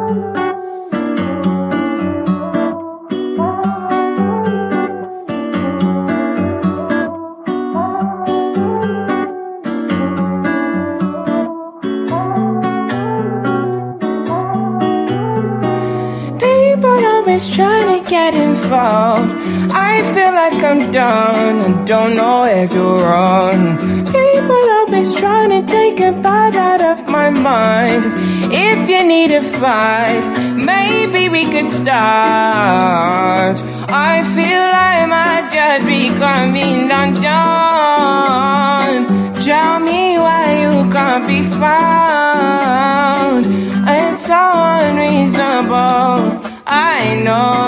Always trying to get involved. I feel like I'm done and don't know where to run. People always trying to take a bite out of my mind. If you need a fight, maybe we could start. I feel I might just be coming undone. Tell me why you can't be found. It's so unreasonable, I know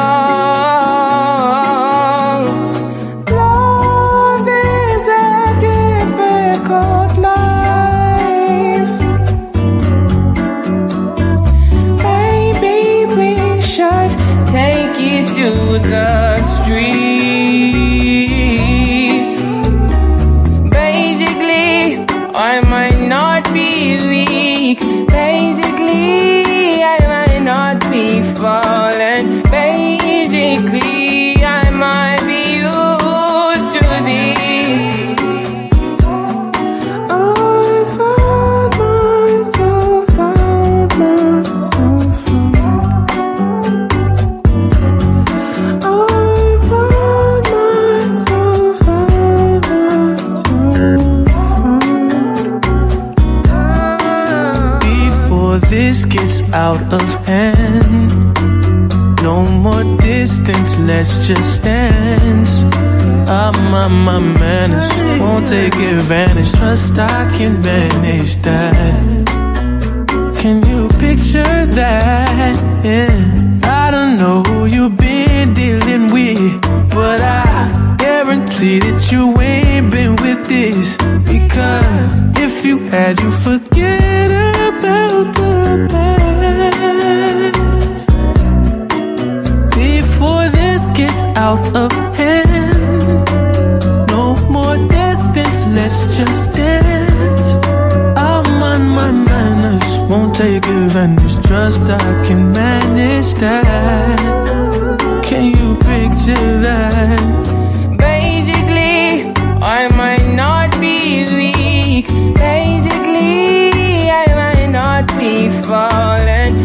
love is a difficult life. Maybe we should take it to the streets. Basically, I might not be weak. Basically, I might not be falling. Basically, I might be used to this. Oh, I found myself. Oh, I found myself. Before this gets out of hand, no more distance, let's just dance. I'm on my manners, won't take advantage. Trust I can manage that. Can you picture that? Yeah. I don't know who you've been dealing with, but I guarantee that you ain't been with this. Because if you had, you forget about the past. Before this gets out of hand, no more distance, let's just dance. I'm on my manners, won't take advantage. Trust I can manage that. Can you picture that? Basically, I might not be weak. Basically, I might not be falling.